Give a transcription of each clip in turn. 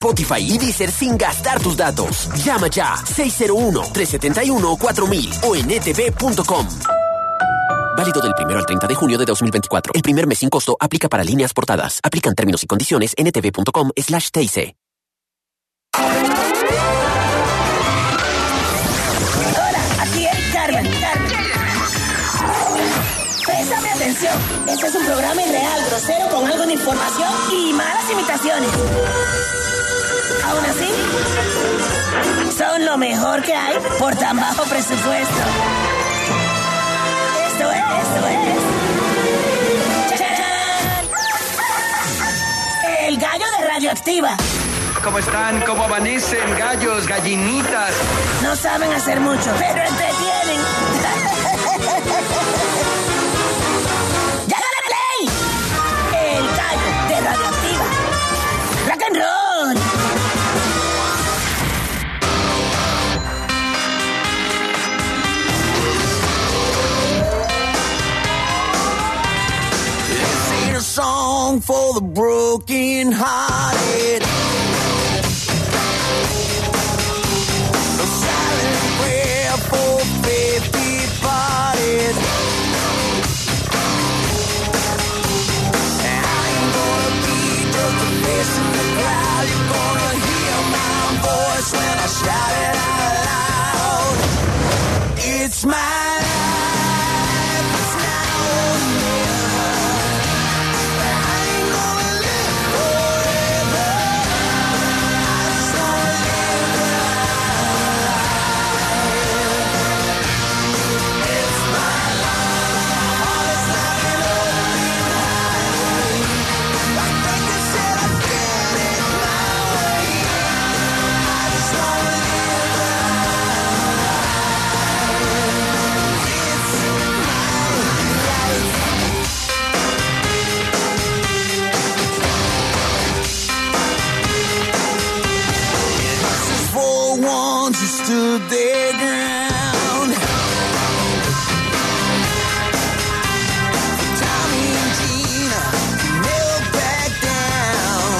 Spotify y Deezer sin gastar tus datos. Llama ya 601-371-4000 o en etb.com. Válido del 1 al 30 de junio de 2024. El primer mes sin costo aplica para líneas portadas. Aplican términos y condiciones en etb.com/TIC. Hola, aquí es Carmen. Préstame atención. Este es un programa irreal, grosero, con algo de información y malas imitaciones. Aún así, son lo mejor que hay por tan bajo presupuesto. Esto es. ¡Chachán! El gallo de Radioactiva. ¿Cómo están? ¿Cómo amanecen? Gallos, gallinitas. No saben hacer mucho, pero entretienen. ¡Llágale play! El gallo de Radioactiva. ¡Rock and roll! Song for the broken hearted, a silent prayer for faith departed. And I ain't gonna be just a face in the crowd. You're gonna hear my voice when I shout it out loud. It's my life, it's now or never. Who stood their ground. Tommy and Gina never back down.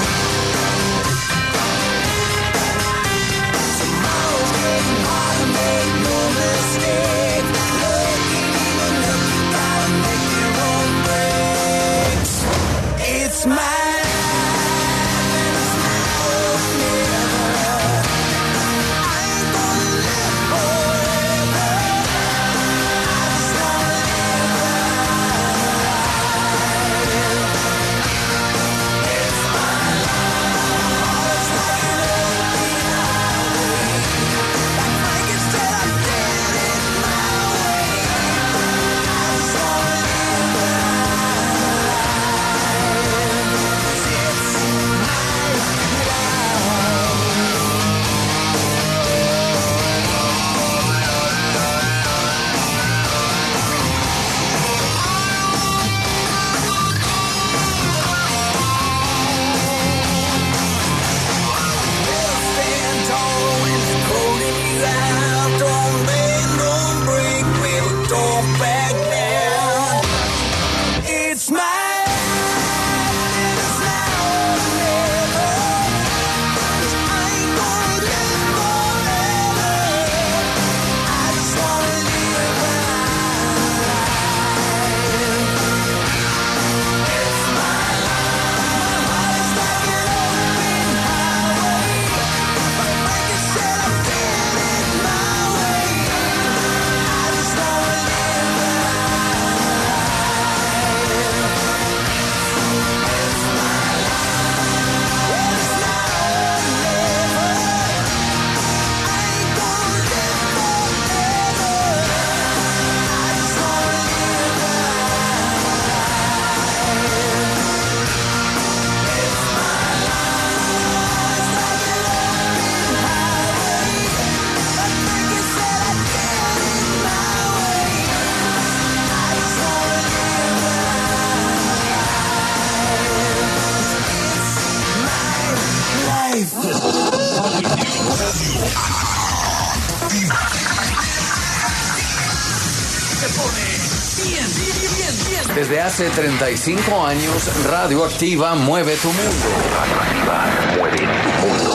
Tomorrow's getting harder, make no mistake. Look, you gotta make your own breaks. It's my Desde hace 35 años, Radioactiva mueve tu mundo. Radioactiva mueve tu mundo.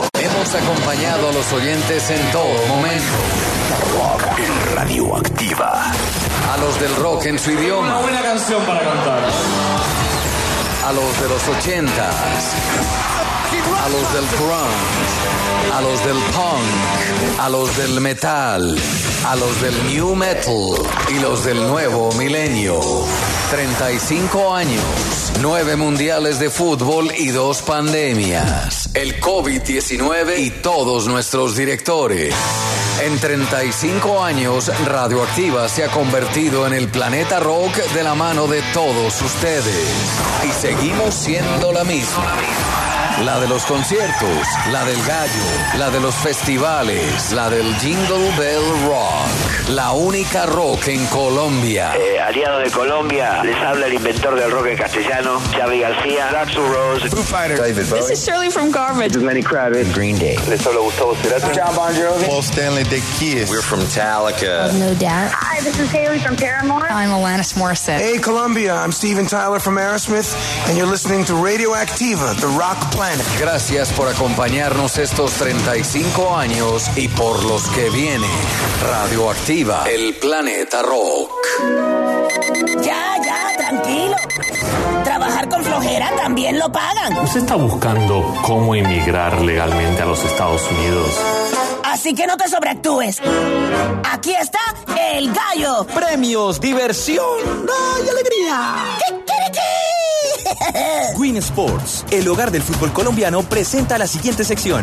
hemos acompañado a los oyentes en todo momento. Rock en Radioactiva. A los del rock en su idioma. Una buena canción para cantar. A los de los 80s. A los del grunge. A los del punk. A los del metal. A los del new metal. Y los del nuevo milenio. 35 años. 9 mundiales de fútbol y 2 pandemias. El COVID-19 y todos nuestros directores. En 35 años, Radioactiva se ha convertido en el planeta rock de la mano de todos ustedes. Y seguimos siendo la misma. La de los conciertos, la del gallo, la de los festivales, la del Jingle Bell Rock. La única rock en Colombia. Aliado de Colombia, les habla el inventor del rock en castellano, Xavi García, Axl Rose, Foo Fighters, David Bowie. This is Shirley from Garbage. This is Lenny Kravitz, Green Day. les habla Gustavo Cerati, John Bon Jovi, Paul Stanley, The Kiss. We're from Metallica. No doubt. Hi, this is Haley from Paramore. I'm Alanis Morissette. Hey, Colombia, I'm Steven Tyler from Aerosmith, and you're listening to Radioactiva, the rock planet. Gracias por acompañarnos estos 35 años y por los que vienen. Radioactiva, el planeta rock. Ya, tranquilo. Trabajar con flojera también lo pagan. ¿Usted está buscando cómo emigrar legalmente a los Estados Unidos? Así que no te sobreactúes. Aquí está el gallo. Premios, diversión, ¡ay, alegría! Win Sports, el hogar del fútbol colombiano, presenta la siguiente sección.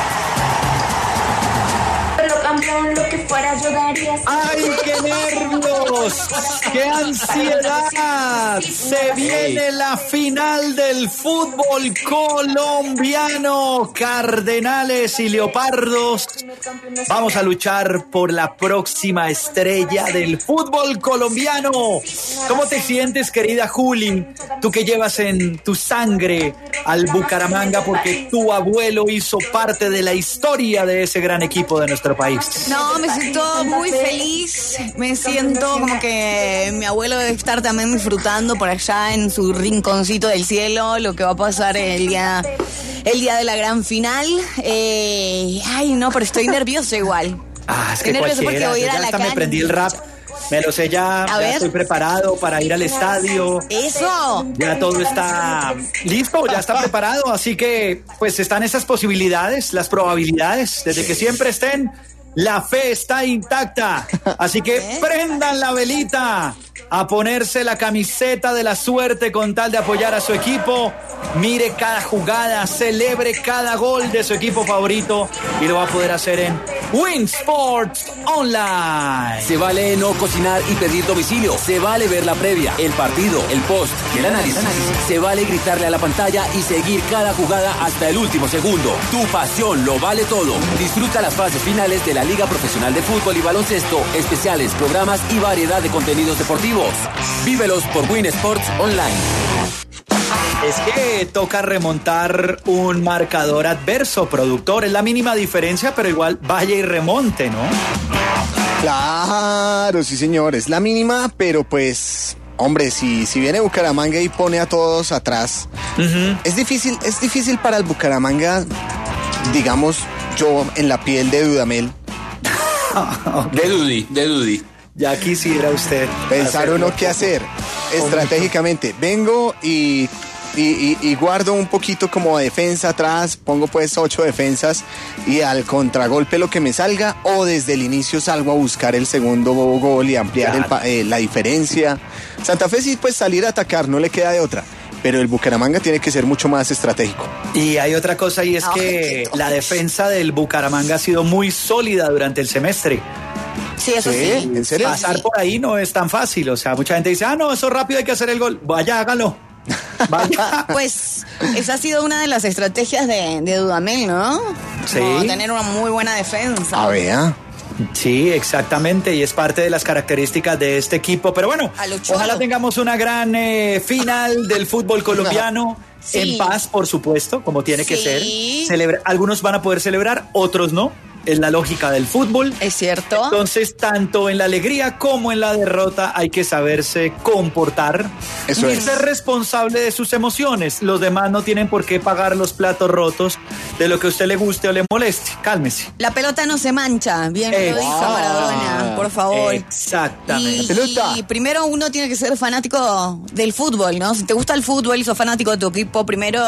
Pero campeón, lo que fuera yo daría. ¡Ay, qué nervios! ¡Qué ansiedad! Se viene la final del fútbol colombiano. Cardenales y Leopardos. Vamos a luchar por la próxima estrella del fútbol colombiano. ¿Cómo te sientes, querida Juli? Tú que llevas en tu sangre al Bucaramanga porque tu abuelo hizo parte de la historia de ese gran equipo de nuestro país. No, me siento muy feliz. Me siento como que mi abuelo debe estar también disfrutando por allá en su rinconcito del cielo lo que va a pasar el día de la gran final. Ay, no, pero estoy nerviosa igual. Es que cualquiera, voy a ir a la hasta me cancha. prendí el rap. Me lo sé ya estoy preparado para ir al estadio. ¡Eso! Ya todo está listo, ya está preparado, así que pues están esas posibilidades, las probabilidades, desde que siempre estén, la fe está intacta. Así que prendan la velita, a ponerse la camiseta de la suerte con tal de apoyar a su equipo. Mire cada jugada, celebre cada gol de su equipo favorito y lo va a poder hacer en Win Sports Online. Se vale no cocinar y pedir domicilio. Se vale ver la previa, el partido, el post, el análisis. Se vale gritarle a la pantalla y seguir cada jugada hasta el último segundo. Tu pasión lo vale todo. Disfruta las fases finales de la Liga Profesional de Fútbol y Baloncesto, especiales, programas y variedad de contenidos deportivos. Vívelos por Win Sports Online. Es que toca remontar un marcador adverso, productor. Es la mínima diferencia, pero igual vaya y remonte, ¿no? Claro, sí, señor. Es la mínima, pero pues, hombre, si viene Bucaramanga y pone a todos atrás, es difícil para el Bucaramanga, digamos, yo en la piel de Dudamel. Okay. De Dudi. Ya quisiera usted pensar uno qué hacer estratégicamente. Vengo y guardo un poquito como defensa atrás, pongo pues 8 defensas y al contragolpe lo que me salga, o desde el inicio salgo a buscar el segundo gol y ampliar la diferencia. Santa Fe sí, pues salir a atacar, no le queda de otra. Pero el Bucaramanga tiene que ser mucho más estratégico. Y hay otra cosa, y es que la defensa del Bucaramanga ha sido muy sólida durante el semestre. Sí, eso sí. ¿En serio? Pasar por ahí no es tan fácil. O sea, mucha gente dice, no, eso rápido hay que hacer el gol. Vaya, hágalo. Vaya. Pues esa ha sido una de las estrategias de Dudamel, ¿no? Sí. Como tener una muy buena defensa. A ver. Sí, exactamente, y es parte de las características de este equipo. Pero bueno, ojalá tengamos una gran final del fútbol colombiano. Sí. En paz, por supuesto, como tiene que ser. Algunos van a poder celebrar, otros no. es la lógica del fútbol. Es cierto. Entonces, tanto en la alegría como en la derrota hay que saberse comportar y ser responsable de sus emociones. Los demás no tienen por qué pagar los platos rotos de lo que a usted le guste o le moleste. Cálmese. La pelota no se mancha, bien lo dijo Maradona, por favor. Exactamente. Y primero uno tiene que ser fanático del fútbol, ¿no? Si te gusta el fútbol y sos fanático de tu equipo, primero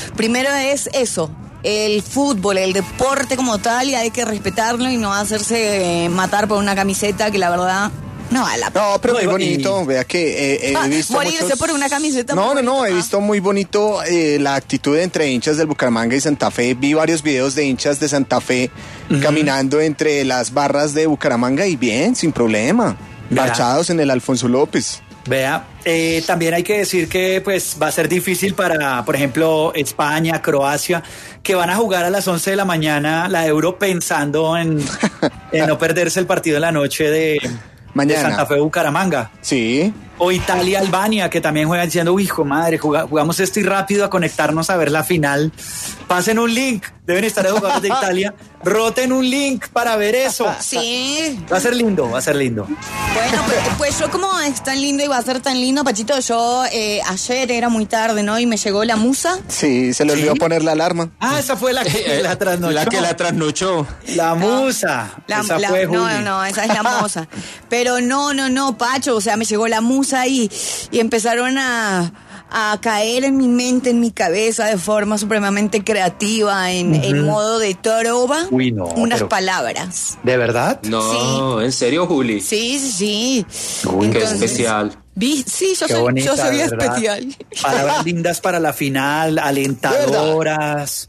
es eso. El fútbol, el deporte como tal, y hay que respetarlo y no hacerse matar por una camiseta que la verdad no vale la pena. No, pero muy bonito, vea que he visto morirse por una camiseta. No, he visto muy bonito la actitud entre hinchas del Bucaramanga y Santa Fe. Vi varios videos de hinchas de Santa Fe caminando entre las barras de Bucaramanga y bien, sin problema, marchados en el Alfonso López. Vea, también hay que decir que pues va a ser difícil para, por ejemplo, España, Croacia, que van a jugar a las 11 de la mañana la Euro pensando en no perderse el partido en la noche de Santa Fe Bucaramanga. Sí. O Italia, Albania, que también juegan diciendo, hijo madre, jugamos esto y rápido a conectarnos a ver la final. Pasen un link, deben estar los jugadores de Italia. Roten un link para ver eso. Sí. Va a ser lindo, va a ser lindo. Bueno, pues yo como es tan lindo y va a ser tan lindo, Pachito, yo ayer era muy tarde, ¿no? Y me llegó la musa. Sí, se le olvidó poner la alarma. Ah, esa fue la que la trasnochó. La que la trasnochó. La musa. Esa fue Juli. No, esa es la musa. Pero no, Pacho, o sea, me llegó la musa y empezaron a caer en mi mente, en mi cabeza, de forma supremamente creativa, en modo de trova. Uy, no. Unas palabras. ¿De verdad? No, sí. ¿En serio, Juli? Sí. Uy, qué especial. Sí, yo soy especial. Palabras lindas para la final, alentadoras.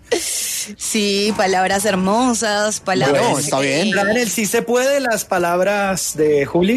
Sí, palabras hermosas, palabras... Bueno, está bien. ¿Traen el sí se puede las palabras de Juli?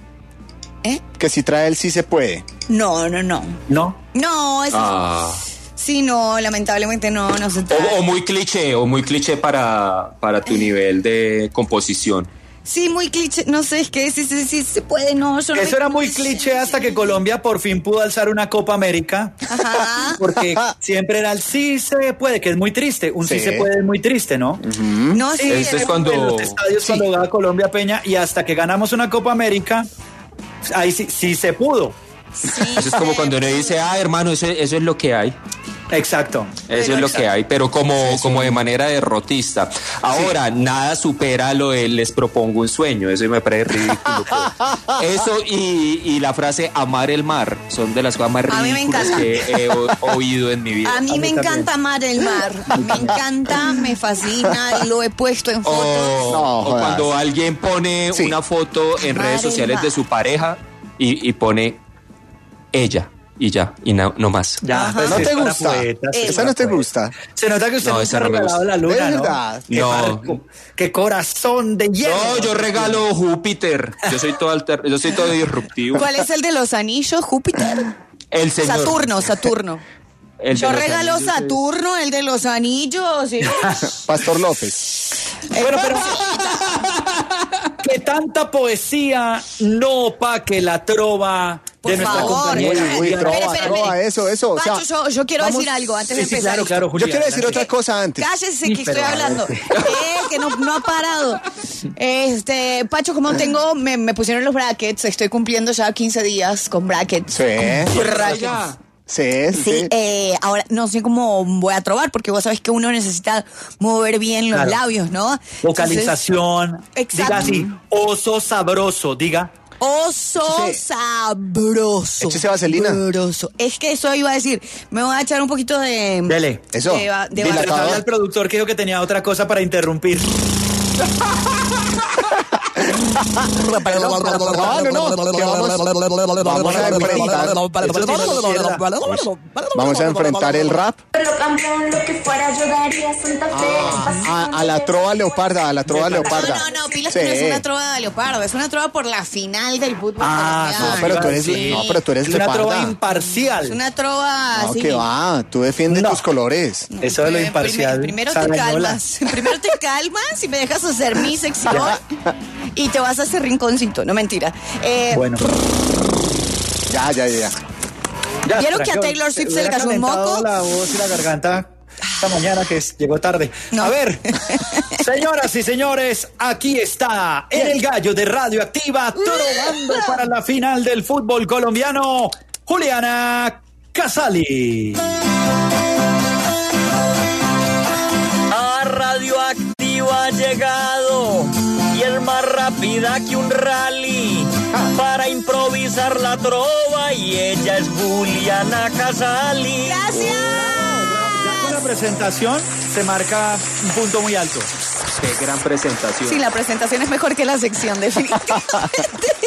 Que si trae el sí se puede. No. ¿No? No, sí, no, lamentablemente no se trae. O muy cliché para tu nivel de composición. Sí, muy cliché, no sé, es que sí se puede, no. Eso era muy cliché hasta que Colombia por fin pudo alzar una Copa América. Ajá. Porque siempre era el sí se puede, que es muy triste. Un sí se puede es muy triste, ¿no? No, sí. Eso es cuando... En los estadios cuando jugaba Colombia Peña y hasta que ganamos una Copa América, ahí sí se pudo. Sí, eso es como cuando uno dice, hermano, eso es lo que hay. Exacto. Eso es lo que hay, pero como de manera derrotista. Ahora, nada supera lo de les propongo un sueño, eso me parece ridículo. Eso y la frase amar el mar, son de las cosas más ridículas que he oído en mi vida. A mí me encanta amar el mar, me encanta, me fascina, lo he puesto en fotos. O cuando alguien pone una foto en redes sociales de su pareja y pone ella. Y ya, y no más. Ya, pues ¿no te gusta? ¿Esa no te gusta? Se nota que usted no ha regalado la luna, ¿de verdad? No. ¡Qué corazón de hielo! No, yo regalo Júpiter. Yo soy todo disruptivo. ¿Cuál es el de los anillos? ¿Júpiter? El señor. Saturno. Yo regalo Saturno, el de los anillos. ¿Sí? Pastor López. Bueno, pero que tanta poesía no opaque la trova de nuestra compañera. Uy, trova, eso. Pacho, o sea, yo quiero decir algo antes de empezar. Claro, Julia. Yo quiero decir otra cosa antes. Cállese que estoy hablando. Que no ha parado. Pacho, como me pusieron los brackets, estoy cumpliendo ya 15 días con brackets. Sí. Con brackets. Sí. Ahora no sé cómo voy a trobar, porque vos sabés que uno necesita mover bien los labios, ¿no? Vocalización. Entonces, diga así, oso sabroso, diga. Oso sabroso. Échese vaselina. Sabroso. Es que eso iba a decir. Me voy a echar un poquito de... Dele. Eso. De sabía el productor que dijo que tenía otra cosa para interrumpir. Vamos a enfrentar el rap a la trova leoparda, No, pilas que no es una trova de leopardo, es una trova por la final del fútbol. Pero tú eres leoparda. Es una trova imparcial. Es una trova así. ¿Qué va? Tú defiendes tus colores. Eso de lo imparcial. Primero te calmas y me dejas hacer mi sección y te vas a hacer rinconcito, no mentira. Bueno. Ya. ¿Vieron que a Taylor Swift se le cayó un moco? La voz y la garganta. esta mañana que llegó tarde. No. A ver, señoras y señores, aquí está en el gallo de Radioactiva, trovando para la final del fútbol colombiano, Juliana Casali. A Radioactiva ha llegado y es más rápida que un rally para improvisar la trova y ella es Juliana Casali. ¡Gracias! Ya con la presentación se marca un punto muy alto. Qué gran presentación. Sí, la presentación es mejor que la sección, definitivamente.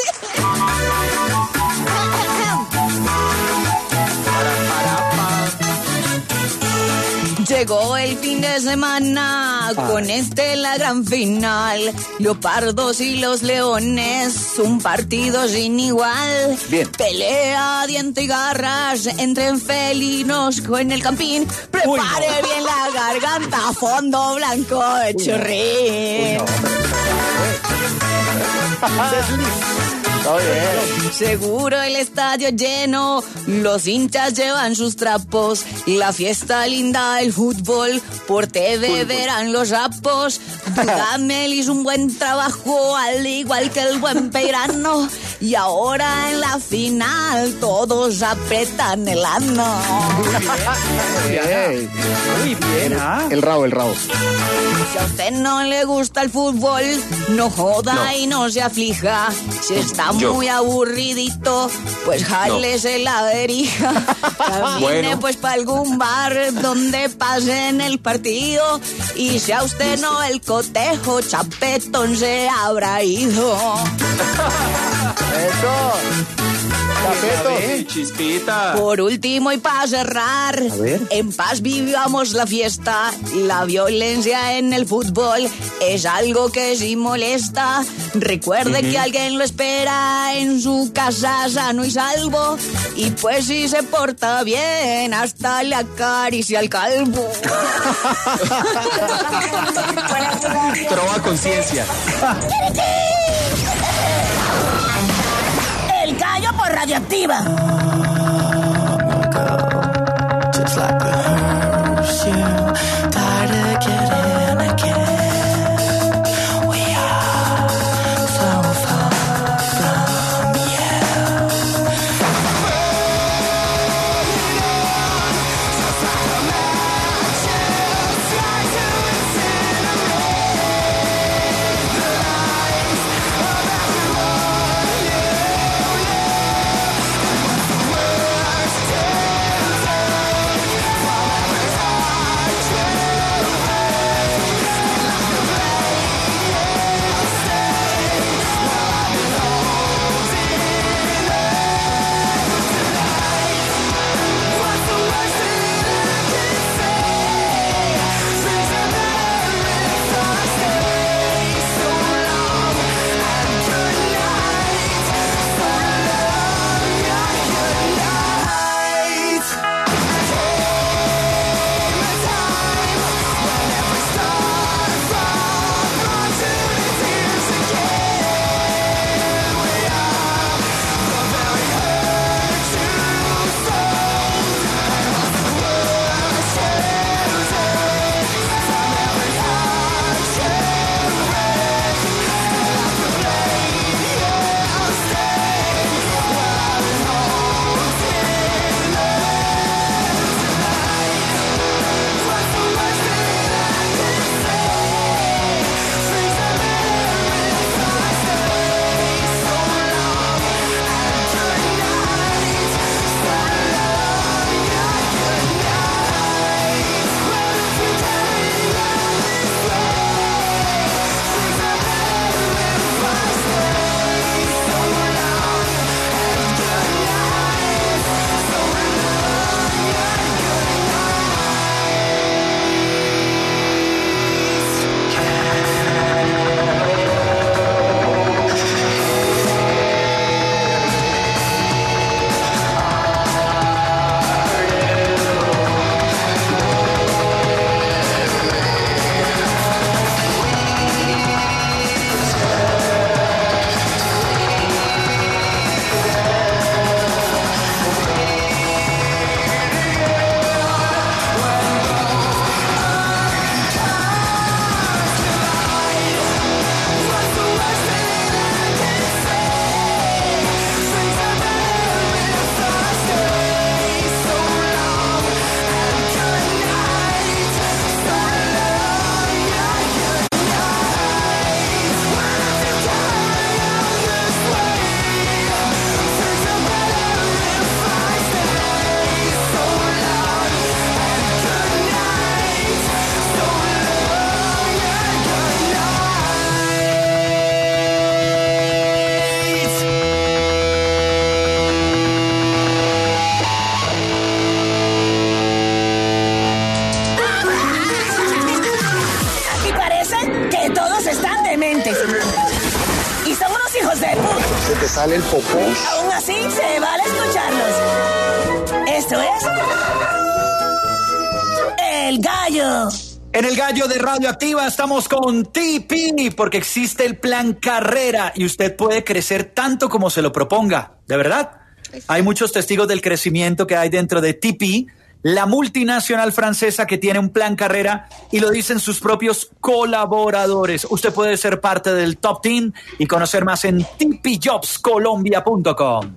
Llegó el fin de semana, con la gran final. Leopardos y los leones, un partido sin igual. Bien. Pelea, diente y garras entre felinos en el campín. Prepare bien la garganta, fondo blanco de churrín. Seguro el estadio lleno, los hinchas llevan sus trapos, la fiesta linda del fútbol, por TV verán los rapos. Dudamel hizo un buen trabajo, al igual que el buen Peirano, y ahora en la final todos apretan el ano. Muy bien, El rabo. Si a usted no le gusta el fútbol, no joda y no se aflija. Si está muy aburridito, pues jálese la verija. Camine pues para algún bar donde pasen el partido. Y si a usted no el cotejo, chapetón se habrá ido. Eso. Chispita. Por último y para cerrar, en paz vivamos la fiesta. La violencia en el fútbol es algo que sí molesta. Recuerde que alguien lo espera en su casa sano y salvo. Y pues si se porta bien, hasta le acaricia al calvo. Trova conciencia. El gallo por Radioactiva. Just like the hearse, you tired of getting again. We are so far from you. Just like a match, try to incinerate the lives of everyone. dementes. Y son unos hijos de puta. Se te sale el popó. Aún así, se vale escucharlos. Esto es... El Gallo. En El Gallo de Radioactiva estamos con TP, porque existe el plan Carrera y usted puede crecer tanto como se lo proponga. ¿De verdad? Hay muchos testigos del crecimiento que hay dentro de TP, la multinacional francesa que tiene un plan Carrera, y lo dicen sus propios colaboradores. Usted puede ser parte del Top Team y conocer más en tpjobscolombia.com.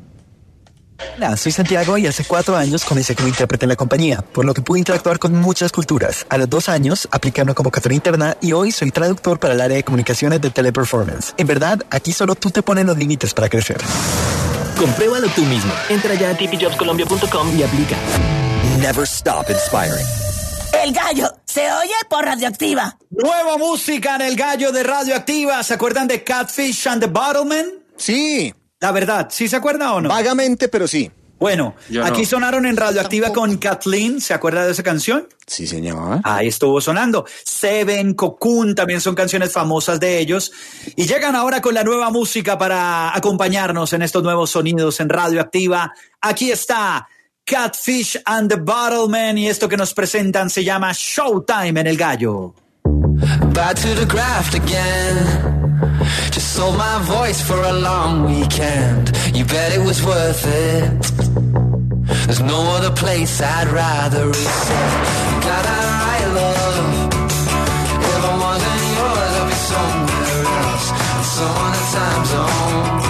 Hola, soy Santiago y hace 4 años comencé como intérprete en la compañía, por lo que pude interactuar con muchas culturas. A los 2 años apliqué a una convocatoria interna y hoy soy traductor para el área de comunicaciones de Teleperformance. En verdad, aquí solo tú te pones los límites para crecer. Compruébalo tú mismo. Entra ya a tpjobscolombia.com y aplica. Never stop inspiring. El Gallo se oye por Radioactiva. Nueva música en El Gallo de Radioactiva. ¿Se acuerdan de Catfish and the Bottlemen? Sí. La verdad, ¿sí se acuerda o no? Vagamente, pero sí. Bueno, Yo aquí no. sonaron en Radioactiva con Kathleen. ¿Se acuerda de esa canción? Sí, señor. Ahí estuvo sonando. Seven, Cocoon, también son canciones famosas de ellos. Y llegan ahora con la nueva música para acompañarnos en estos nuevos sonidos en Radioactiva. Aquí está Catfish and the Bottlemen y esto que nos presentan se llama Showtime en El Gallo. Back to the graft again. Just sold my voice for a long weekend. You bet it was worth it. There's no other place I'd rather resist. You got that right, love. If I wasn't yours, I'd be somewhere else. In some other time zone.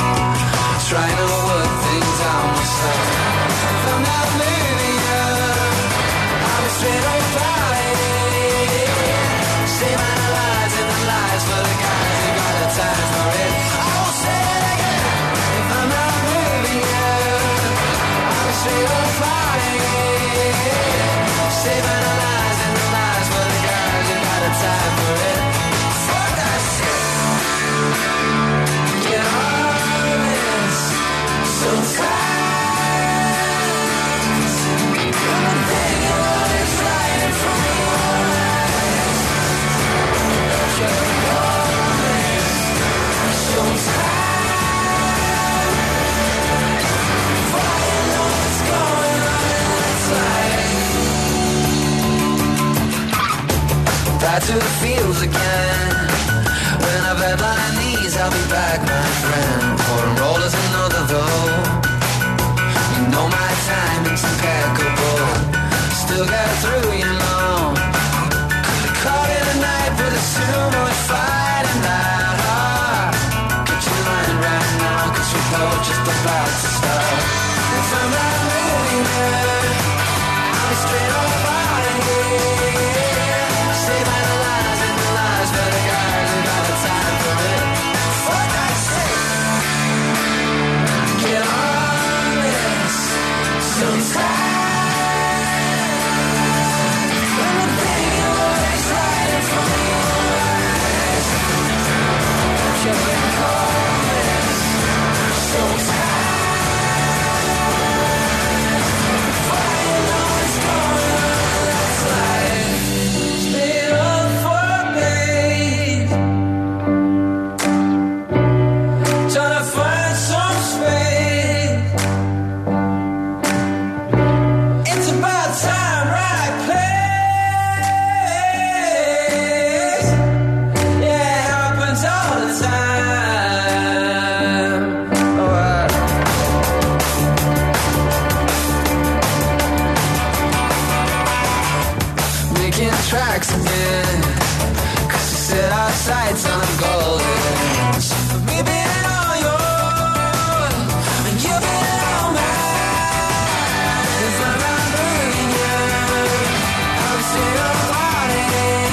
Trying to work things out myself. If I'm not living here, I'll be straight up flying. Saving the lies and the lies for the guys who got the time for it. I won't say it again. If I'm not living here, I'll be straight up flying. Saving the lies and the lies for the guys who got the time for it. Fuck that shit. Get on this. So fast. And the thing you want is right in front of your eyes. Get on this. So fast. Before you know what's going on in this life. Back to the fields again. When I've had my knees, I'll be back, my friend. For a roll is another though. You know my timing's impeccable. Still got through, you know. Could've caught it a night, but it's too much fighting that hard. Get your line right now, 'cause we're both just about to start. If I'm not living there, I'll be straight up fighting. Save my lies and the lies for the guys who got the time for it. Fuck that shit. Get on this. So tired. When the thing you want is right in front of your eyes. Can we call this? So tired. Before you know what's going on in this life. Stay up for a bit. Trying to find some space. It's about time, right place. Yeah, it happens all the time. Alright. Making tracks again. 'Cause you set our sights on golden. So we've been all yours, and you've been all mine. If I'm not moving you, I'm still a party.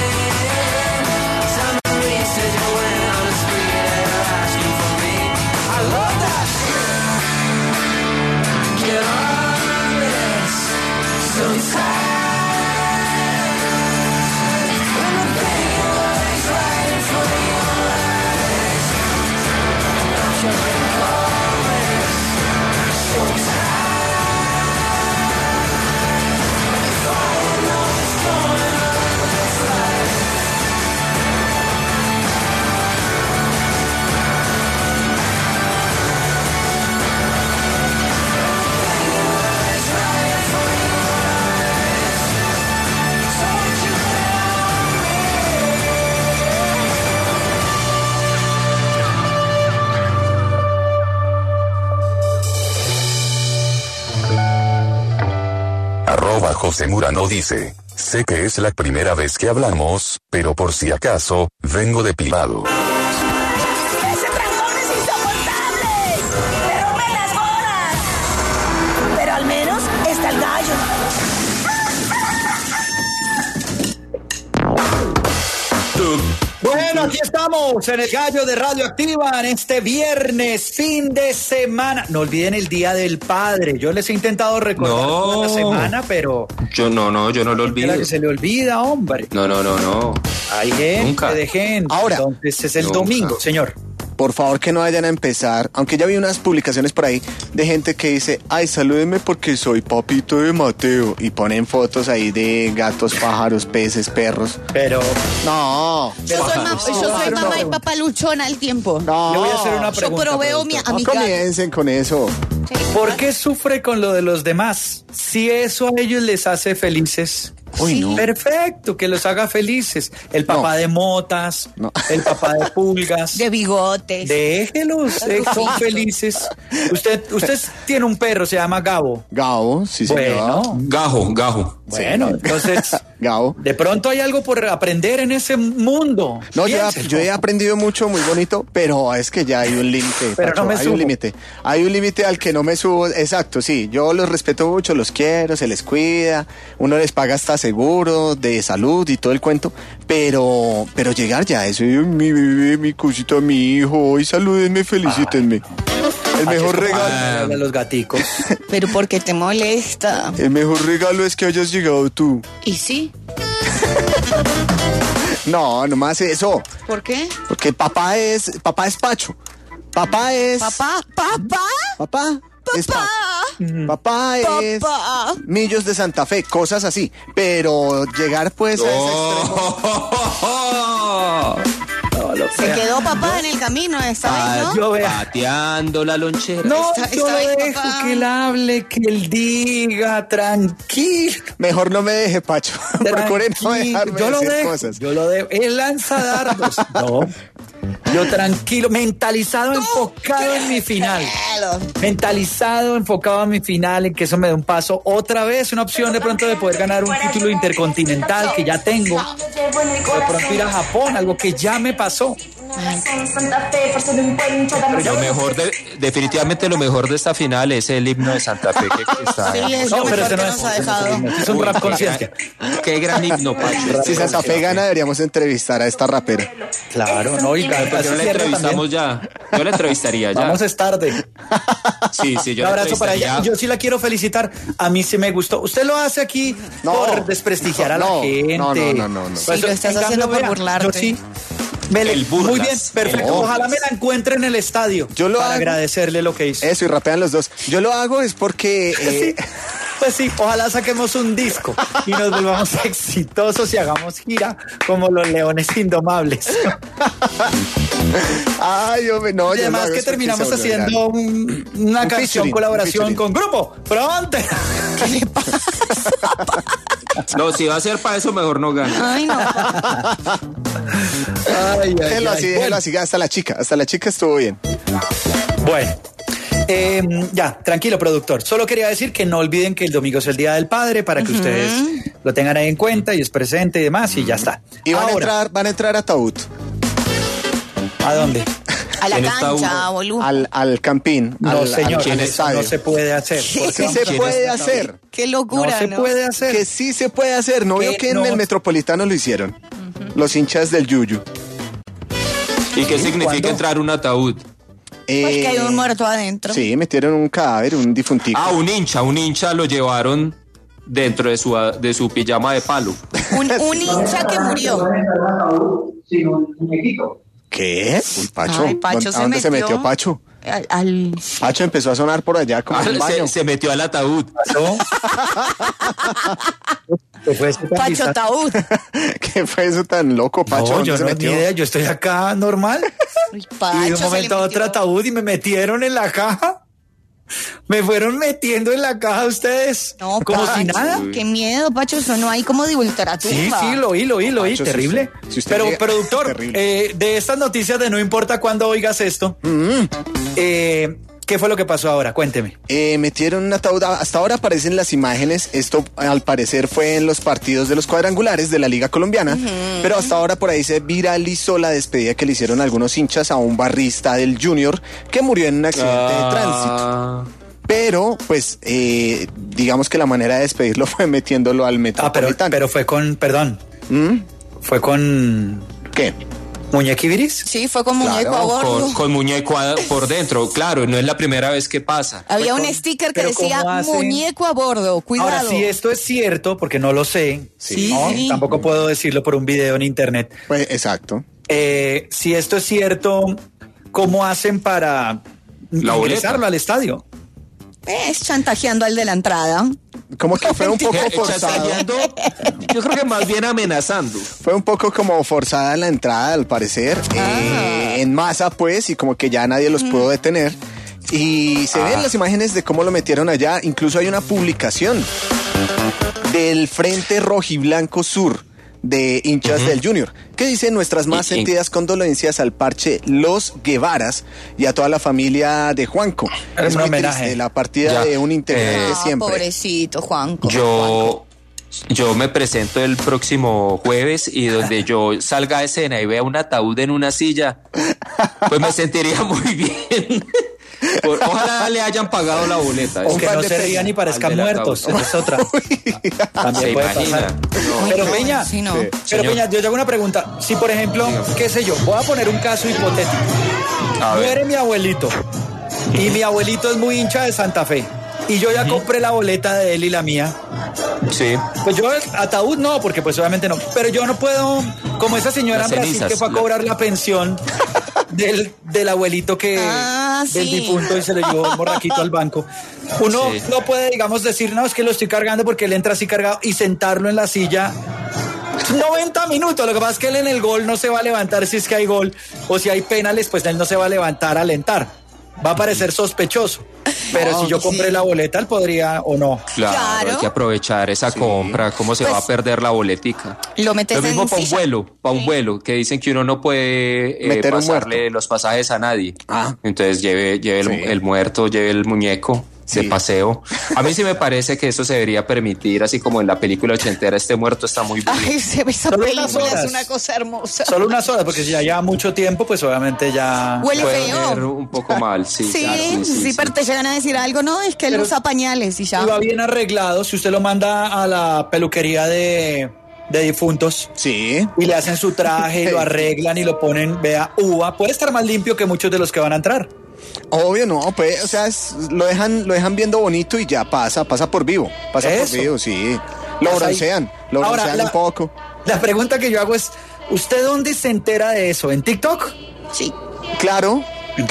Somebody said you went on the street and you're asking for me. I love that shit. Get on this. So tired. When the thing you want is right in front of your José Murano dice: sé que es la primera vez que hablamos, pero por si acaso, vengo depilado. ¡Ese trancón es insoportable! ¡Me rompe las bolas! Pero al menos está el gallo. Bueno, aquí estamos en el Gallo de Radioactiva en este viernes, fin de semana. No olviden el Día del Padre. Yo les he intentado recordar toda la semana, pero... Yo no lo olvido. Que se le olvida, hombre. No. Hay gente Nunca. de gente. Ahora. Entonces es el domingo, señor. Por favor, que no vayan a empezar, aunque ya vi unas publicaciones por ahí de gente que dice: ay, salúdenme porque soy papito de Mateo, y ponen fotos ahí de gatos, pájaros, peces, perros. Pero no. Yo soy mamá y papá luchona al tiempo. No. Yo voy a hacer una pregunta. Yo proveo a mi No amiga. comiencen con eso. ¿Por qué sufre con lo de los demás? Si eso a ellos les hace felices. Uy, no. Perfecto, que los haga felices. El papá de motas, el papá de pulgas. De bigotes. Déjelos, son felices. Usted tiene un perro, se llama Gabo. Gabo, sí, señor. Gajo. Bueno, entonces, Gabo. de pronto hay algo por aprender en ese mundo. No, yo he aprendido mucho, muy bonito, pero es que ya hay un límite. Pero no me hay subo. un límite. Hay un límite al que no me subo. Exacto, sí. Yo los respeto mucho, los quiero, se les cuida. Uno les paga hasta seguro de salud y todo el cuento. Pero llegar ya, eso, mi bebé, mi cosita, mi hijo, hoy salúdenme, felicítenme. El mejor regalo. De los gaticos. Pero porque te molesta. El mejor regalo es que hayas llegado tú. ¿Y sí? No, nomás eso. ¿Por qué? Porque papá es Pacho. Papá es... Papá. Es papá es Millos de Santa Fe, cosas así. Pero llegar pues a ese extremo. Se quedó papá en el camino esta vez, ¿no? Pateando la lonchera. No, Está yo lo bien, dejo papá. que él hable, que él diga, tranquilo. Mejor no me deje, Pacho. Procure no dejarme Yo lo decir dejo, cosas. yo lo dejo. Él lanza dardos. No. Yo tranquilo, mentalizado, enfocado en mi final. Mentalizado, enfocado en mi final, en que eso me dé un paso. Otra vez, una opción de pronto de poder ganar un título intercontinental que ya tengo. De pronto ir a Japón, algo que ya me pasó. Lo mejor definitivamente lo mejor de esta final es el himno de Santa Fe que está. Sí, es lo mejor que nos ha dejado. Es un rap conciencia. Qué gran himno, Pacho. Si Santa Fe gana, deberíamos entrevistar a esta rapera. Claro, no, y ¿Por qué no la entrevistamos ya? Yo la entrevistaría ya. Vamos, es tarde. Sí, yo Un la abrazo para ella. entrevistaría. Yo sí la quiero felicitar. A mí sí me gustó. Usted lo hace aquí por desprestigiar a la gente. No. Sí, lo estás haciendo por burlarte. Yo sí. El burlas. Muy bien, perfecto. No. Ojalá me la encuentre en el estadio. Yo lo para hago. agradecerle lo que hizo. Eso, y rapean los dos. Yo lo hago es porque... Pues sí, ojalá saquemos un disco y nos volvamos exitosos y hagamos gira como los Leones Indomables. Ay, hombre, no. Y además que terminamos haciendo una canción, featuring, colaboración un con Grupo Frontera. ¿Qué le pasa? No, si va a ser para eso, mejor no gana. Ay, no. Déjelo así, hasta la chica estuvo bien. Bueno, ya, tranquilo, productor. Solo quería decir que no olviden que el domingo es el Día del Padre para que ustedes lo tengan ahí en cuenta y es presente y demás y ya está. Y van Ahora, a entrar a Ataúd. ¿a dónde? A la ¿Quién está cancha, boludo. Al campín. No, señor, al eso estadio. no se puede hacer. Sí se puede hacer. Qué locura, No se puede hacer. Que sí se puede hacer. ¿No vio Que que en no. el Metropolitano lo hicieron? Los hinchas del Yuyu. ¿Y qué significa ¿Cuándo? entrar un ataúd? Pues que hay un muerto adentro. Sí, metieron un cadáver, un difuntico. Ah, un hincha lo llevaron dentro de su pijama de palo. Un hincha que murió. ¿Qué? Uy, Pacho. Ay, Pacho ¿A dónde se metió Pacho? Al... Pacho empezó a sonar por allá como en el baño. Se metió al ataúd. ¿No? ¿Qué fue eso tan Pacho bizarro? Taúd. ¿Qué fue eso tan loco, Pacho? No, ¿Dónde yo se no metió? ni idea, yo estoy acá normal. Uy, Y Pacho, de un se le momento a otro metió. ataúd y me metieron en la caja. Me fueron metiendo en la caja ustedes. No, como Pacho, si nada. Qué miedo, Pacho, eso no hay como de ultratumba. Sí, lo oí, Pacho, terrible. si usted Pero, llega- productor, terrible. de estas noticias de no importa cuándo oigas esto, ¿Qué fue lo que pasó ahora? Cuénteme. Metieron un ataúd. Hasta ahora aparecen las imágenes. Esto, al parecer, fue en los partidos de los cuadrangulares de la Liga Colombiana. Pero hasta ahora por ahí se viralizó la despedida que le hicieron algunos hinchas a un barrista del Junior que murió en un accidente de tránsito. Pero, pues, digamos que la manera de despedirlo fue metiéndolo al Metropolitano. Pero fue con, perdón. ¿Fue con qué? ¿Muñeco Ibiris? Sí, fue con muñeco a bordo. Con muñeco por dentro, claro, no es la primera vez que pasa. Había un sticker que decía muñeco a bordo, cuidado. Ahora, si esto es cierto, porque no lo sé, ¿no? Tampoco puedo decirlo por un video en internet. Pues, exacto. Si esto es cierto, ¿cómo hacen para ingresarlo al estadio? Es chantajeando al de la entrada. Como que fue un poco forzado. Yo creo que más bien amenazando. Fue un poco como forzada la entrada, al parecer. En masa, pues, y como que ya nadie los pudo detener. Y se ven las imágenes de cómo lo metieron allá. Incluso hay una publicación del Frente Rojiblanco Sur de hinchas del Junior, que dice: nuestras más sentidas condolencias al parche Los Guevaras y a toda la familia de Juanco. Es muy triste la partida de un integrante siempre. Pobrecito Juanco. Yo me presento el próximo jueves y donde yo salga a escena y vea un ataúd en una silla, pues me sentiría muy bien. Ojalá le hayan pagado la boleta. O que no se rían y parezcan muertos. Esa es otra. También puede pasar. Pero Peña, Peña, yo te hago una pregunta. Si, por ejemplo, qué sé yo, voy a poner un caso hipotético. Muere mi abuelito y mi abuelito es muy hincha de Santa Fe. Y yo ya compré la boleta de él y la mía. Sí. Pues yo ataúd no, porque pues obviamente no. Pero yo no puedo, como esa señora en Brasil que fue a cobrar la pensión del abuelito del difunto y se le llevó el morraquito al banco. Uno no puede, digamos, decir, no, es que lo estoy cargando porque él entra así cargado y sentarlo en la silla 90 minutos. Lo que pasa es que él en el gol no se va a levantar si es que hay gol, o si hay penales, pues él no se va a levantar a alentar. Va a parecer sospechoso. Pero si yo compré la boleta, él podría o no. Claro, hay que aprovechar esa compra. ¿Cómo se va a perder la boletica? Lo metes mismo para un vuelo, que dicen que uno no puede pasarle los pasajes a nadie. Entonces lleve el muerto, lleve el muñeco de paseo. A mí sí me parece que eso se debería permitir, así como en la película ochentera, este muerto está muy bueno. Ay, esa película es una cosa hermosa. Solo unas horas, porque si ya lleva mucho tiempo, pues obviamente ya huele puede feo. oler un poco mal, sí. Sí, pero te llegan a decir algo, no, es que él usa pañales y ya. Y va bien arreglado, si usted lo manda a la peluquería de difuntos, y le hacen su traje, lo arreglan y lo ponen, vea, uva, puede estar más limpio que muchos de los que van a entrar. Obvio, no, pues, o sea, lo dejan viendo bonito y ya pasa por vivo. Pasa por vivo, sí. Lo broncean un poco. La pregunta que yo hago es, ¿usted dónde se entera de eso? ¿En TikTok? Sí. Claro,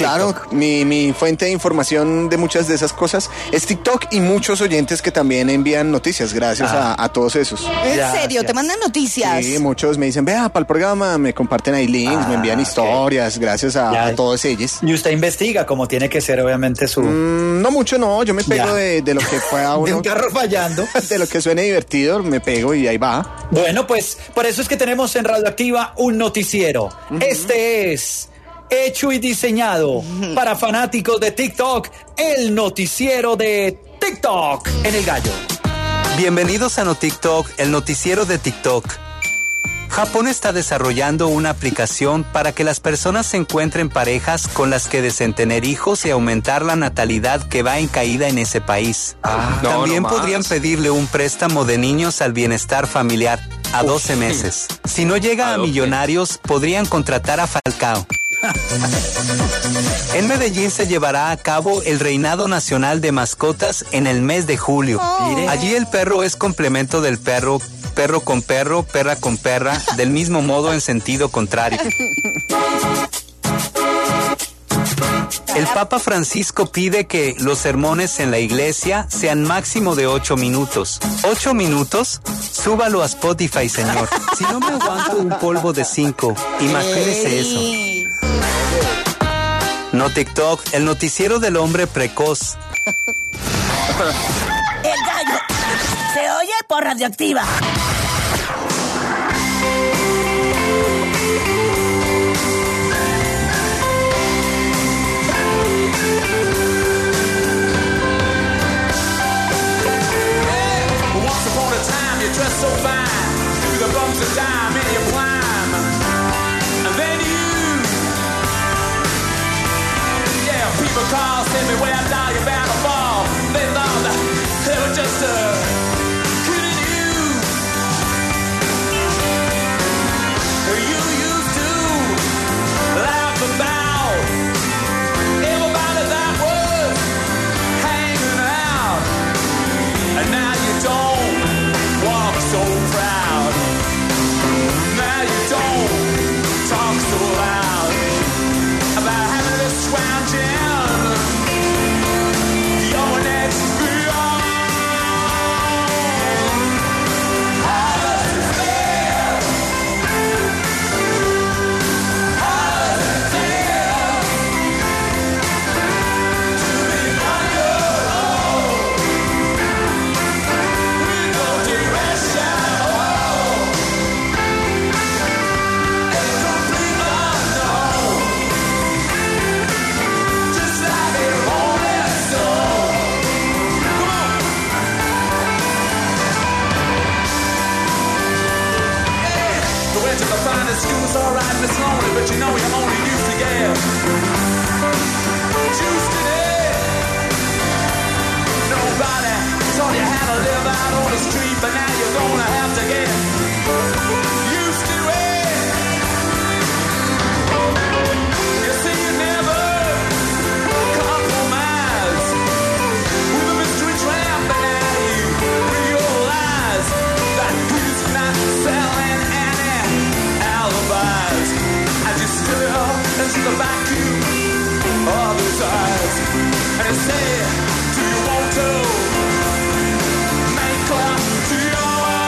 mi fuente de información de muchas de esas cosas es TikTok y muchos oyentes que también envían noticias gracias a todos esos. ¿En serio? ¿Te mandan noticias? Sí, muchos me dicen, vea, para el programa, me comparten ahí links, me envían historias, gracias a todos ellos. Y usted investiga como tiene que ser, obviamente, su... no mucho, no, yo me pego de lo que pueda uno. De un carro fallando. De lo que suene divertido, me pego y ahí va. Bueno, pues, por eso es que tenemos en Radioactiva un noticiero. Este es... hecho y diseñado para fanáticos de TikTok, el noticiero de TikTok en El Gallo. Bienvenidos a NoTikTok, el noticiero de TikTok. Japón está desarrollando una aplicación para que las personas se encuentren parejas con las que deseen tener hijos y aumentar la natalidad que va en caída en ese país. También podrían pedirle un préstamo de niños al bienestar familiar a 12 meses. Si no llega a millonarios, podrían contratar a Falcao. En Medellín se llevará a cabo el Reinado Nacional de Mascotas en el mes de julio. Allí el perro es complemento del perro, perro con perro, perra con perra, del mismo modo en sentido contrario. El Papa Francisco pide que los sermones en la iglesia sean máximo de 8 minutos. ¿8 minutos? Súbalo a Spotify, señor. Si no me aguanto un polvo de 5, imagínese eso. No TikTok, el noticiero del hombre precoz. El Gallo se oye por Radioactiva. but you know you only used to get juice today. Nobody taught you how to live out on the street, but now you're gonna have to get used to it. You see, you never compromise with a mystery tramping at you. Realize that he's not selling any alibis as you stare into the vacuum of his eyes, and he say, do you want to make love to your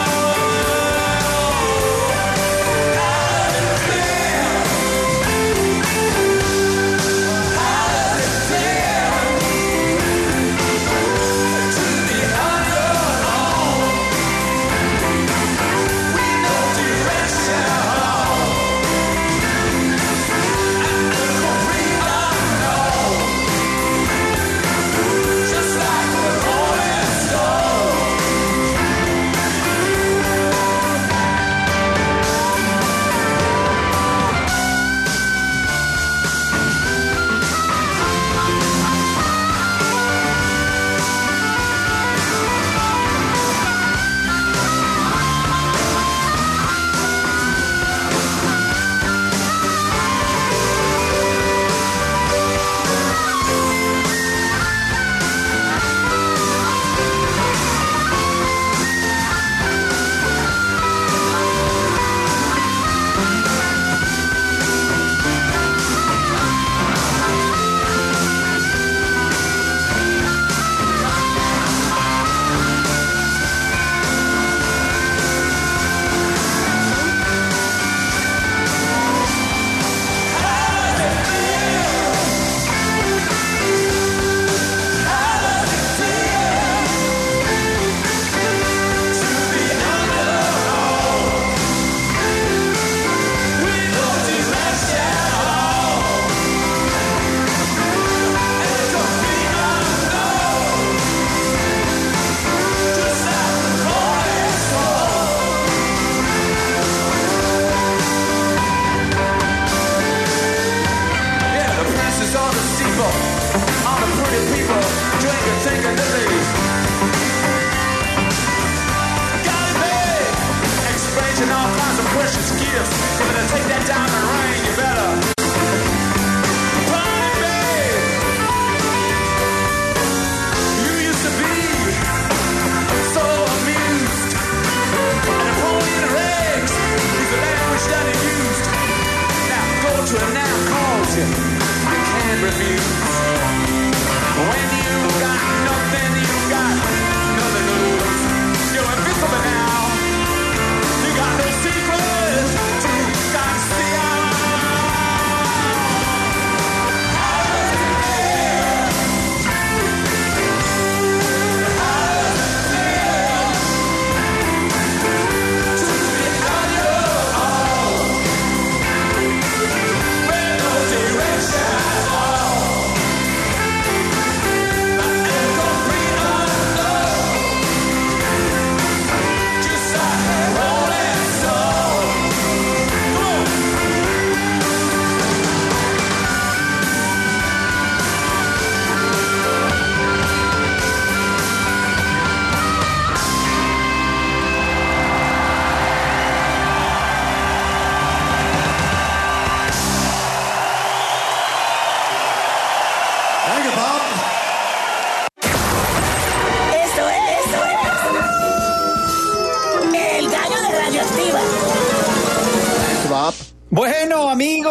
Bueno,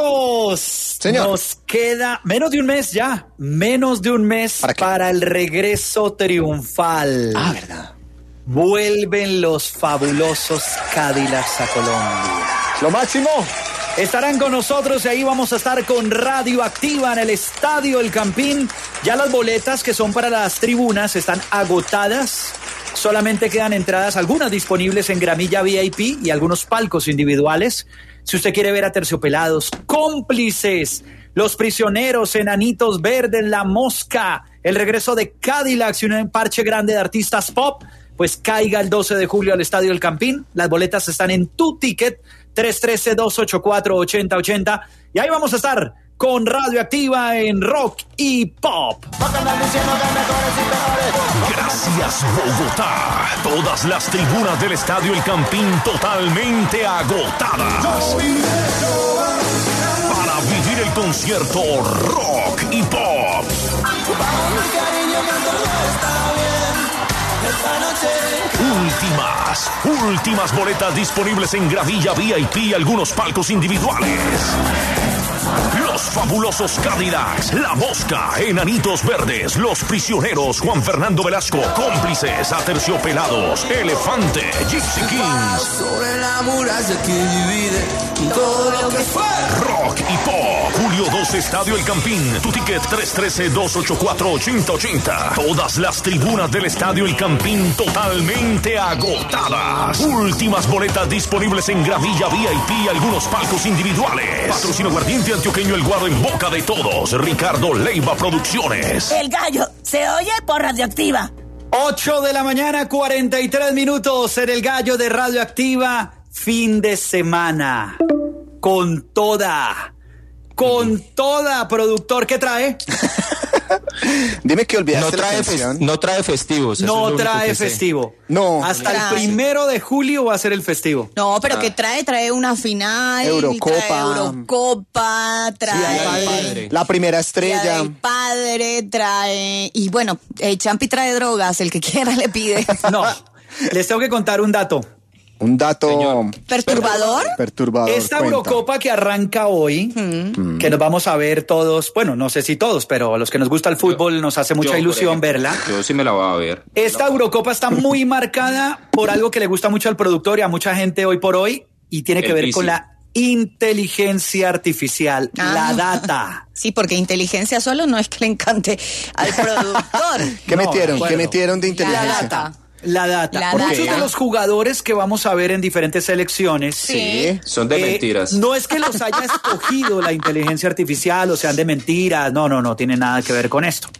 amigos, señor, nos queda menos de un mes para el regreso triunfal. Ah, verdad. Vuelven los fabulosos Cadillacs a Colombia. Lo máximo. Estarán con nosotros y ahí vamos a estar con Radioactiva en el Estadio El Campín. Ya las boletas que son para las tribunas están agotadas. Solamente quedan entradas, algunas disponibles en gramilla VIP y algunos palcos individuales. Si usted quiere ver a Terciopelados, Cómplices, Los Prisioneros, Enanitos Verdes, La Mosca, el regreso de Cadillacs y un parche grande de artistas pop, pues caiga el 12 de julio al Estadio El Campín. Las boletas están en Tu Ticket, 313-284-8080. Y ahí vamos a estar con Radioactiva en Rock y Pop. Gracias, Bogotá. Todas las tribunas del Estadio El Campín totalmente agotadas. Para vivir el concierto Rock y Pop. Últimas boletas disponibles en gravilla VIP y algunos palcos individuales. Los fabulosos Cadillacs, La Mosca, Enanitos Verdes, Los Prisioneros, Juan Fernando Velasco, Cómplices, Aterciopelados, Elefante, Gypsy Kings. Sobre la muralla que divide todo lo que fue. Rock y Pop, julio 12, Estadio El Campín. Tu ticket 313-284-8080. Todas las tribunas del Estadio El Campín totalmente agotadas. Últimas boletas disponibles en gravilla VIP y algunos palcos individuales. Patrocino Aguardiente Antioqueño El Guado en boca de todos. Ricardo Leiva Producciones. El gallo se oye por Radioactiva. 8 de la mañana, 43 minutos en el gallo de Radioactiva. Fin de semana. Con toda, productor, ¿qué trae? Dime que olvidaste la canción. No trae festivos. No trae festivo. No. Hasta el 1 de julio va a ser el festivo. No, pero que trae una final. Eurocopa, trae la primera estrella. El padre trae. Y bueno, Champi trae drogas, el que quiera le pide. No, les tengo que contar un dato. Un dato perturbador. Esta Eurocopa que arranca hoy, que nos vamos a ver todos, bueno, no sé si todos, pero a los que nos gusta el fútbol nos hace mucha ilusión verla. Yo sí me la voy a ver. Esta Eurocopa está muy marcada por algo que le gusta mucho al productor y a mucha gente hoy por hoy, y tiene que ver con la inteligencia artificial, la data. Sí, porque inteligencia solo no es que le encante al productor. ¿Qué metieron de inteligencia? La data. Muchos de los jugadores que vamos a ver en diferentes selecciones son de mentiras. No es que los haya escogido la inteligencia artificial o sean de mentiras. No tiene nada que ver con esto.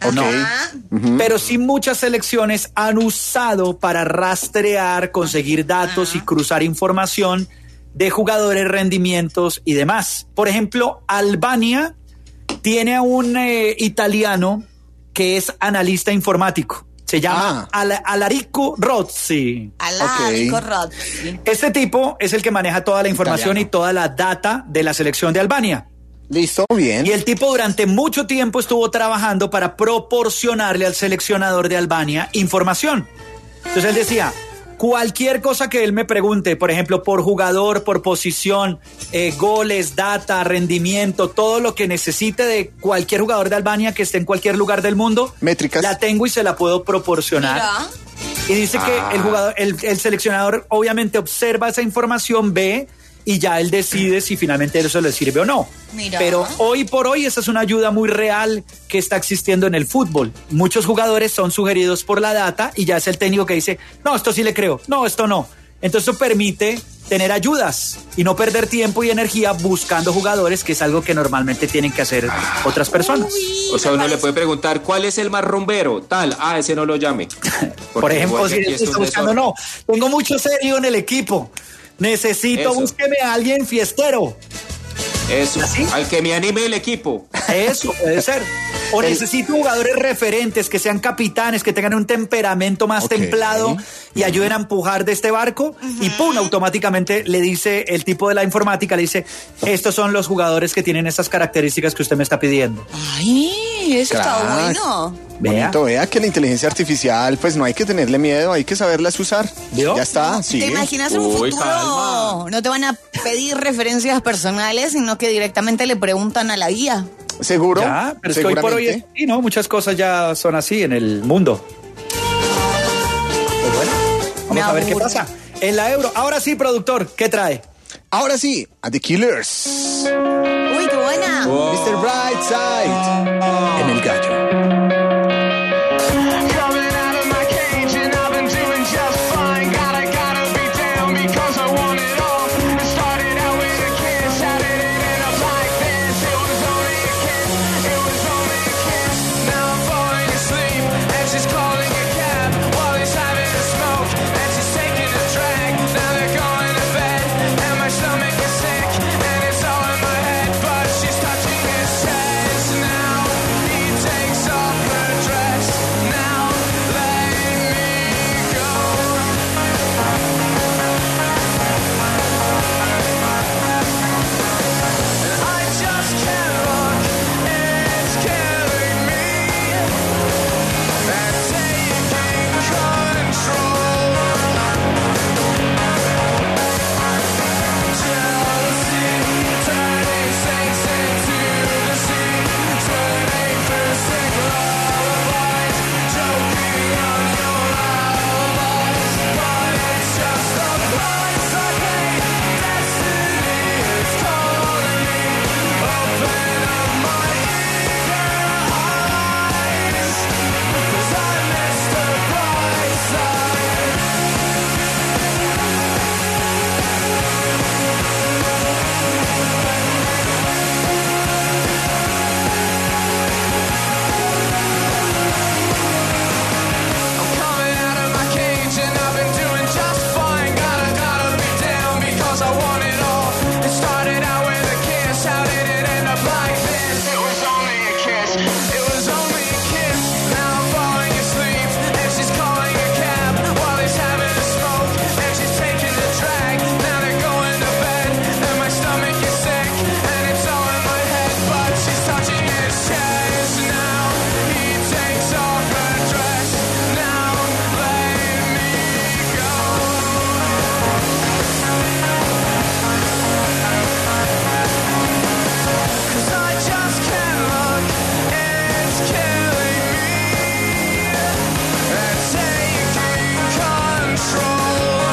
Pero sí muchas selecciones han usado para rastrear, conseguir datos y cruzar información de jugadores, rendimientos y demás. Por ejemplo, Albania tiene a un italiano que es analista informático. Se llama Alarico Rozzi. Alarico Rozzi. Este tipo es el que maneja toda la información y toda la data de la selección de Albania. Listo, bien. Y el tipo durante mucho tiempo estuvo trabajando para proporcionarle al seleccionador de Albania información. Entonces él decía, cualquier cosa que él me pregunte, por ejemplo, por jugador, por posición, goles, data, rendimiento, todo lo que necesite de cualquier jugador de Albania que esté en cualquier lugar del mundo, métricas, la tengo y se la puedo proporcionar. Mira. Y dice que el jugador, el seleccionador obviamente observa esa información, ve y ya él decide si finalmente eso le sirve o no. Mira. Pero hoy por hoy esa es una ayuda muy real que está existiendo en el fútbol. Muchos jugadores son sugeridos por la data y ya es el técnico que dice, no, esto sí le creo, no, esto no. Entonces eso permite tener ayudas y no perder tiempo y energía buscando jugadores, que es algo que normalmente tienen que hacer otras personas. O sea, uno le puede preguntar, ¿cuál es el más rumbero? Tal, ese no lo llame. Por ejemplo, si estoy buscando, tengo mucho serio en el equipo. Necesito, búsqueme a alguien fiestero. Eso, ¿así? Al que me anime el equipo. Eso puede ser. O necesito jugadores referentes que sean capitanes, que tengan un temperamento más templado y ayuden a empujar de este barco. Y ¡pum! Automáticamente le dice el tipo de la informática, le dice, estos son los jugadores que tienen estas características que usted me está pidiendo. Ay, eso está bueno. Vea que la inteligencia artificial, pues no hay que tenerle miedo, hay que saberlas usar. ¿Vio? Ya está, sí. ¿Te imaginas un futuro? Calma. No te van a pedir referencias personales, sino que directamente le preguntan a la guía. ¿Seguro? Ya, pero es que hoy por hoy sí, ¿no? Muchas cosas ya son así en el mundo. Pues bueno, vamos a ver qué pasa en la Euro. Ahora sí, productor, ¿qué trae? Ahora sí, a The Killers. Uy, qué buena. Mr. Brightside. En el gallo. Stomach is like this. It was only a kiss. It was only a kiss. Now I'm falling asleep, and she's calling a cab while he's having a smoke, and she's taking a drag. Now they're going to bed, and my stomach is sick, and it's all in my head. But she's touching his chest. Now he takes off her dress. Now let me go. 'Cause I just can't look, it's killing me. And taking control.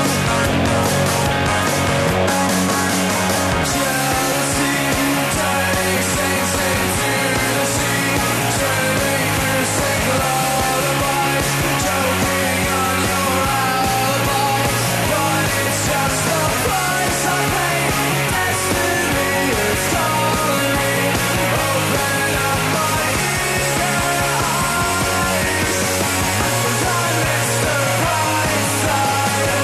Jealousy takes things into the sea, turning through sick lullabies, choking on your alibis. But it's just the price I pay. Destiny is calling me. Open up my ears and eyes, 'cause I miss the bright side.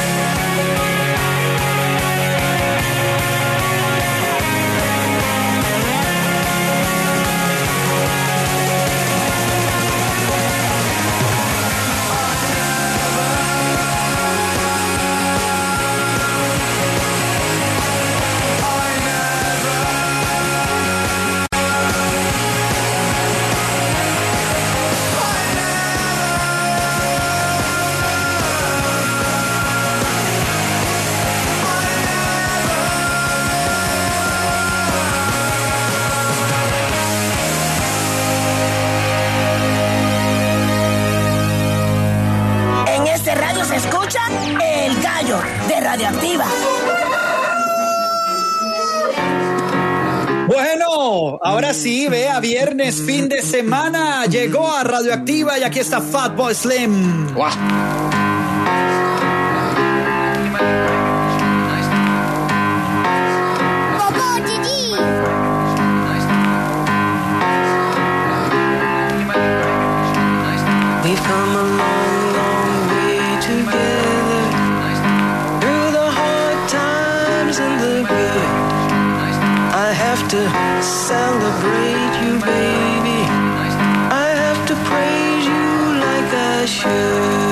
En este radio se escucha El Gallo de Radioactiva. Bueno, ahora sí, vea, viernes, fin de semana, llegó a Radioactiva y aquí está Fatboy Slim. We've come a long, long way together, through the hard times and the good. I have to celebrate you, baby. I have to praise you like I should.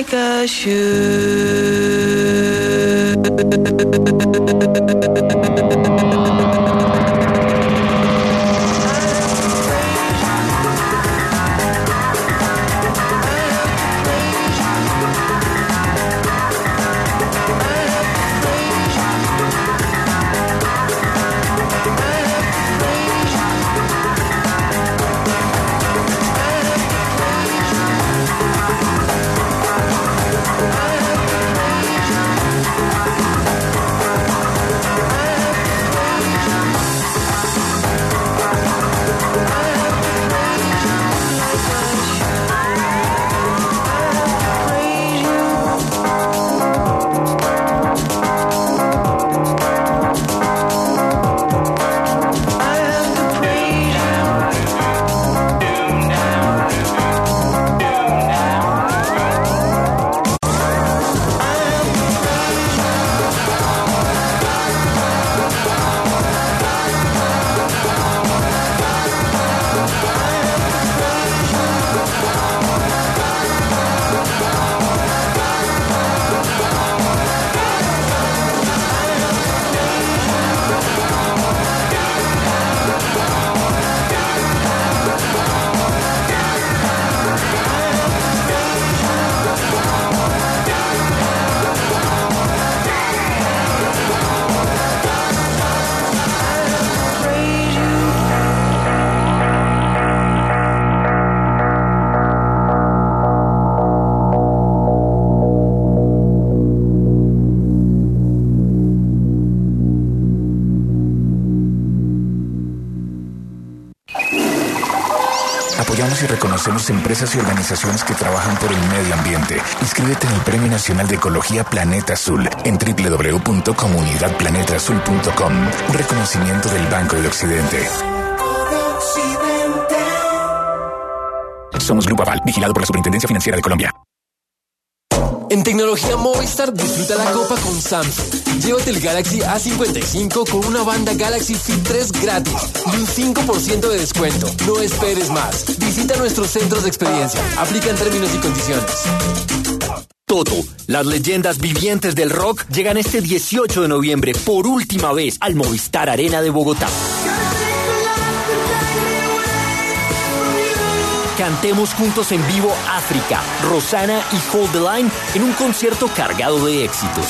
like I should. Apoyamos y reconocemos empresas y organizaciones que trabajan por el medio ambiente. Inscríbete en el Premio Nacional de Ecología Planeta Azul en www.comunidadplanetaazul.com. Un reconocimiento del Banco del Occidente. Somos Grupo Aval, vigilado por la Superintendencia Financiera de Colombia. En tecnología Movistar, disfruta la copa con Samsung. Llévate el Galaxy A55 con una banda Galaxy Fit 3 gratis y un 5% de descuento. No esperes más. Visita nuestros centros de experiencia. Aplican términos y condiciones. Toto, las leyendas vivientes del rock llegan este 18 de noviembre por última vez al Movistar Arena de Bogotá. Cantemos juntos en vivo África, Rosana y Hold the Line en un concierto cargado de éxitos.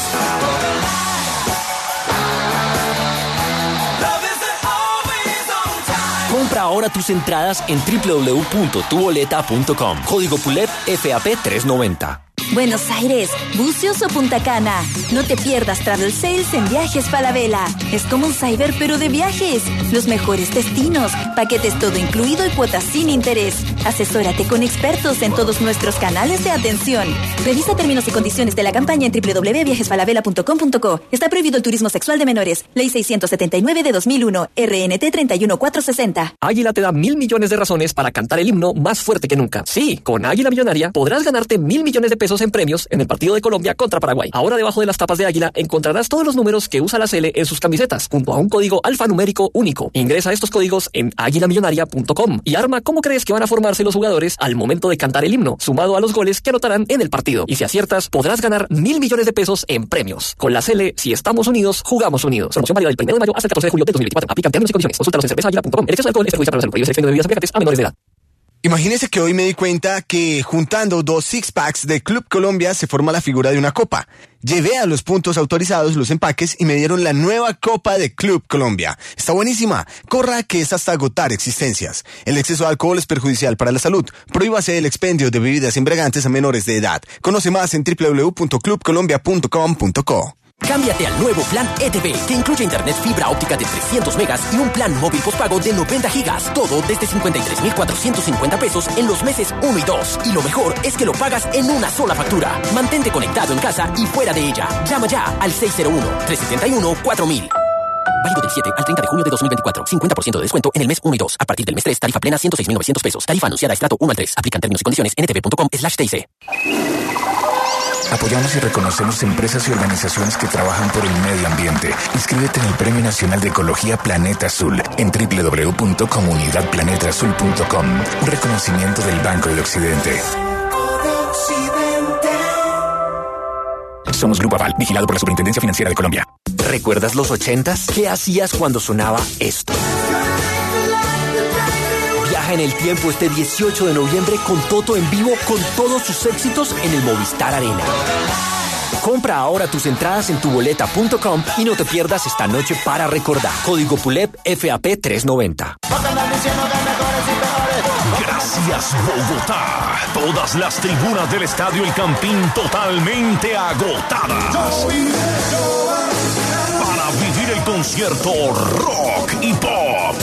Compra ahora tus entradas en www.tuboleta.com. Código PULEP FAP 390. Buenos Aires, Bucios o Punta Cana. No te pierdas Travel Sales en Viajes Falabella. Es como un cyber pero de viajes. Los mejores destinos, paquetes todo incluido y cuotas sin interés. Asesórate con expertos en todos nuestros canales de atención. Revisa términos y condiciones de la campaña en www.viajesfalabella.com.co. Está prohibido el turismo sexual de menores. Ley 679 de 2001. RNT 31460. Águila te da 1.000 millones de razones para cantar el himno más fuerte que nunca. Sí, con Águila Millonaria podrás ganarte 1.000 millones de pesos en premios en el partido de Colombia contra Paraguay. Ahora debajo de las tapas de Águila encontrarás todos los números que usa la Sele en sus camisetas, junto a un código alfanumérico único. Ingresa estos códigos en aguilamillonaria.com y arma cómo crees que van a formarse los jugadores al momento de cantar el himno, sumado a los goles que anotarán en el partido. Y si aciertas, podrás ganar 1.000 millones de pesos en premios. Con la Sele, si estamos unidos, jugamos unidos. Promoción válida del 1 de mayo hasta el 14 de julio de 2024. Aplican términos y condiciones. Consúltalos en cervezaaguila.com. El exceso de alcohol es perjudicial para la salud. Prohíbe el expendio de bebidas embriagantes a menores de edad. Imagínese que hoy me di cuenta que juntando 2 six-packs de Club Colombia se forma la figura de una copa. Llevé a los puntos autorizados los empaques y me dieron la nueva copa de Club Colombia. Está buenísima. Corra que es hasta agotar existencias. El exceso de alcohol es perjudicial para la salud. Prohíbase el expendio de bebidas embriagantes a menores de edad. Conoce más en www.clubcolombia.com.co. Cámbiate al nuevo plan ETV, que incluye internet fibra óptica de 300 megas y un plan móvil postpago de 90 gigas. Todo desde 53,450 pesos en los meses 1 y 2. Y lo mejor es que lo pagas en una sola factura. Mantente conectado en casa y fuera de ella. Llama ya al 601-371-4000. Válido del 7 al 30 de junio de 2024. 50% de descuento en el mes 1 y 2. A partir del mes 3, tarifa plena 106,900 pesos. Tarifa anunciada estrato 1 al 3. Aplican términos y condiciones en ntv.com/TIC. Apoyamos y reconocemos empresas y organizaciones que trabajan por el medio ambiente. Inscríbete en el Premio Nacional de Ecología Planeta Azul en www.comunidadplanetaazul.com. Un reconocimiento del Banco del Occidente. Somos Grupo Aval, vigilado por la Superintendencia Financiera de Colombia. ¿Recuerdas los 80s? ¿Qué hacías cuando sonaba esto? Viaja en el tiempo este 18 de noviembre con Toto en vivo con todos sus éxitos en el Movistar Arena. Compra ahora tus entradas en tuboleta.com y no te pierdas esta noche para recordar. Código PULEP FAP 390. Gracias, Bogotá. Todas las tribunas del Estadio El Campín totalmente agotadas. Para vivir el concierto rock y pop.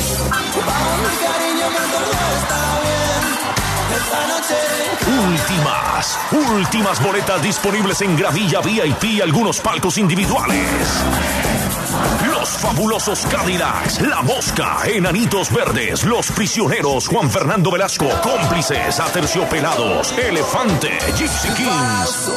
Últimas boletas disponibles en gravilla VIP y algunos palcos individuales. Los fabulosos Cadillacs, La Mosca, Enanitos Verdes, Los Prisioneros, Juan Fernando Velasco, Cómplices, Aterciopelados, Elefante, Gypsy Kings,